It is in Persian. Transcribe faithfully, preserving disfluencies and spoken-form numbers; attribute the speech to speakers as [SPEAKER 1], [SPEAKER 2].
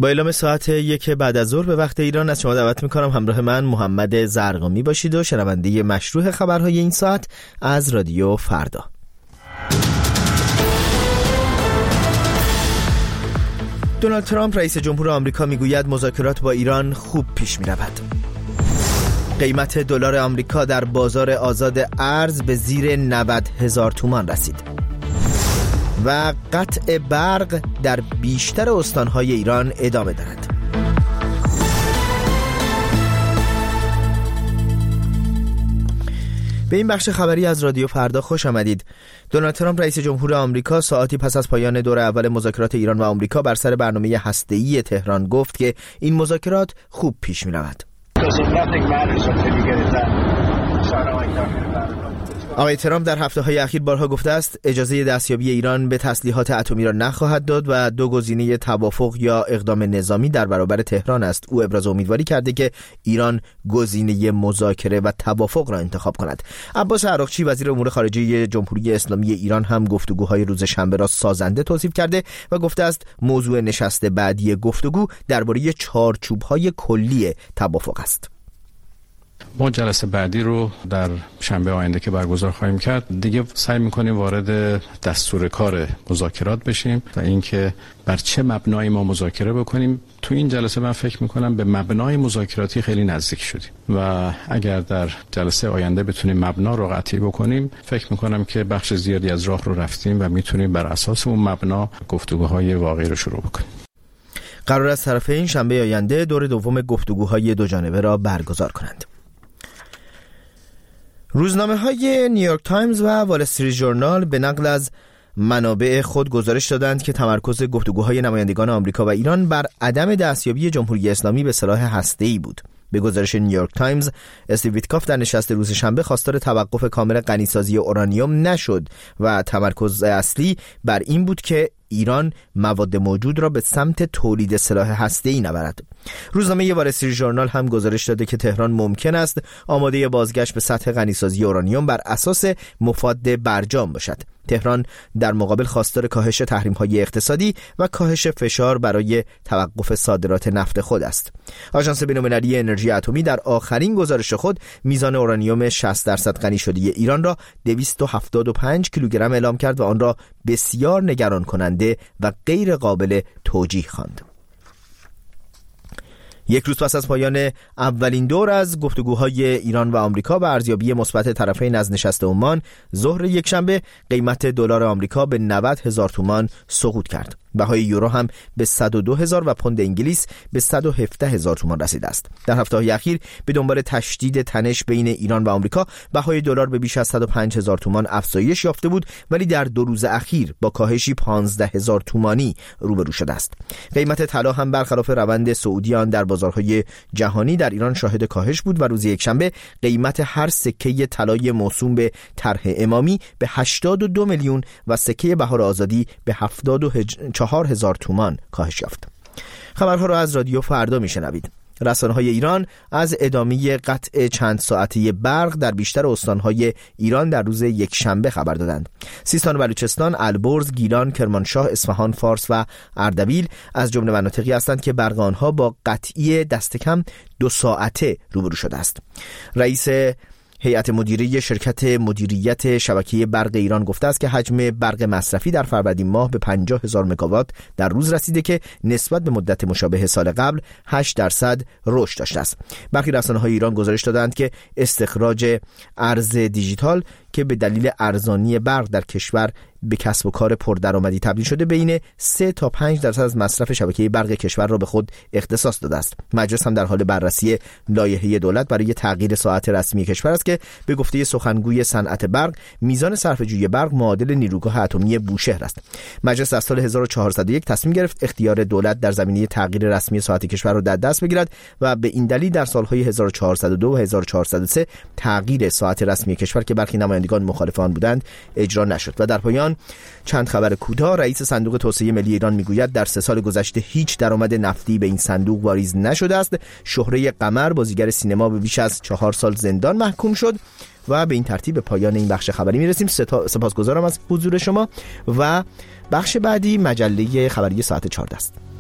[SPEAKER 1] با اعلام ساعت یک بعد از ظهر به وقت ایران از شما دعوت میکنم همراه من محمد زرقامی باشید و شنونده مشروع خبرهای این ساعت از رادیو فردا. دونالد ترامپ رئیس جمهور آمریکا میگوید مذاکرات با ایران خوب پیش میرود. قیمت دلار آمریکا در بازار آزاد ارز به زیر نود هزار تومان رسید. و قطع برق در بیشتر استانهای ایران ادامه دارد. به این بخش خبری از رادیو فردا خوش آمدید. دونالد ترامپ رئیس جمهور آمریکا ساعتی پس از پایان دور اول مذاکرات ایران و آمریکا بر سر برنامه هسته‌ای تهران گفت که این مذاکرات خوب پیش می‌رود. آقای ترامپ در هفته‌های اخیر بارها گفته است اجازه دستیابی ایران به تسلیحات اتمی را نخواهد داد و دو گزینه توافق یا اقدام نظامی در برابر تهران است. او ابراز امیدواری کرده که ایران گزینه مذاکره و توافق را انتخاب کند. عباس عراقچی وزیر امور خارجه جمهوری اسلامی ایران هم گفتگوهای روز شنبه را سازنده توصیف کرده و گفته است موضوع نشست بعدی گفتگو درباره چارچوب‌های کلی توافق است.
[SPEAKER 2] ما جلسه بعدی رو در شنبه آینده که برگزار خواهیم کرد دیگه سعی می‌کنیم وارد دستور کار مذاکرات بشیم و اینکه بر چه مبنایی ما مذاکره بکنیم. تو این جلسه من فکر می‌کنم به مبنای مذاکراتی خیلی نزدیک شدیم و اگر در جلسه آینده بتونیم مبنا رو قطعی بکنیم فکر می‌کنم که بخش زیادی از راه رو رفتیم و میتونیم بر اساس اون مبنا گفتگوهای واقعی رو شروع بکنیم.
[SPEAKER 1] قرار است طرفین شنبه آینده دور دوم گفتگوهای دو جانبه را برگزار کنند. روزنامه‌های نیویورک تایمز و وال استریت ژورنال به نقل از منابع خود گزارش دادند که تمرکز گفتگوهای نمایندگان آمریکا و ایران بر عدم دستیابی جمهوری اسلامی به سلاح هسته‌ای بود. به گزارش نیویورک تایمز، استیو ویتکاف در نشست روز شنبه خواستار توقف کامل غنیسازی اورانیوم نشد و تمرکز اصلی بر این بود که ایران مواد موجود را به سمت تولید سلاح هسته‌ای نبرد. روزنامه وال استریت ژورنال هم گزارش داده که تهران ممکن است آماده بازگشت به سطح غنیسازی اورانیوم بر اساس مفاد برجام باشد. تهران در مقابل خواستار کاهش تحریم‌های اقتصادی و کاهش فشار برای توقف صادرات نفت خود است. آژانس بین‌المللی انرژی اتمی در آخرین گزارش خود میزان اورانیوم شصت درصد غنی شده ایران را دویست و هفتاد و پنج کیلوگرم اعلام کرد و آن را بسیار نگران کننده و غیر قابل توجیه خواند. یک روز پس از پایان اولین دور از گفتگوهای ایران و آمریکا و ارزیابی مثبت طرفین از نشست عمان، ظهر یکشنبه قیمت دلار آمریکا به نود هزار تومان سقوط کرد. بهای یورو هم به صد و دو هزار و پوند انگلیس به صد و هفده هزار تومان رسیده است. در هفته‌های اخیر به دنبال تشدید تنش بین ایران و آمریکا، بهای دلار به بیش از صد و پنج هزار تومان افزایش یافته بود، ولی در دو روز اخیر با کاهشی پانزده هزار تومانی روبرو شده است. قیمت طلا هم برخلاف روند صعودی آن در بازارهای جهانی در ایران شاهد کاهش بود و روز یکشنبه قیمت هر سکه طلای موسوم به طرح امامی به هشتاد و دو میلیون و سکه بهار آزادی به هفتاد و چهار هزار تومان کاهش یافت. خبرها را از رادیو فردا میشنوید. رسانه‌های ایران از ادامه قطع چند ساعته برق در بیشتر استان‌های ایران در روز یکشنبه خبر دادند. سیستان و بلوچستان، البرز، گیلان، کرمانشاه، اصفهان، فارس و اردبیل از جمله مناطقی هستند که برق آنها با قطعی دست کم دو ساعته روبرو شده است. رئیس هیئت مدیره شرکت مدیریت شبکه برق ایران گفته است که حجم برق مصرفی در فروردین ماه به پنجاه هزار مگاوات در روز رسیده که نسبت به مدت مشابه سال قبل هشت درصد رشد داشته است. برخی رسانه‌های ایران گزارش دادند که استخراج ارز دیجیتال که به دلیل ارزانی برق در کشور به کسب و کار پردرآمدی تبدیل شده بین سه تا پنج درصد از مصرف شبکه برق کشور را به خود اختصاص داده است. مجلس هم در حال بررسی لایحه دولت برای تغییر ساعت رسمی کشور است که به گفته سخنگوی صنعت برق میزان صرفه‌جویی برق معادل نیروگاه اتمی بوشهر است. مجلس در سال هزار و چهارصد و یک تصمیم گرفت اختیار دولت در زمینه تغییر رسمی ساعت کشور را در دست بگیرد و به این دلیل در سالهای هزار و چهارصد و دو و هزار و چهارصد و سه تغییر ساعت رسمی کشور که برخی نمایندگان مخالف آن بودند اجرا نشد. و در پایان چند خبر کوتاه. رئیس صندوق توسعه ملی ایران میگوید در سه سال گذشته هیچ درآمد نفتی به این صندوق واریز نشده است. شهره قمر بازیگر سینما به بیش از چهار سال زندان محکوم شد. و به این ترتیب به پایان این بخش خبری میرسیم. سپاسگزارم از حضور شما و بخش بعدی مجله خبری ساعت چهارده است.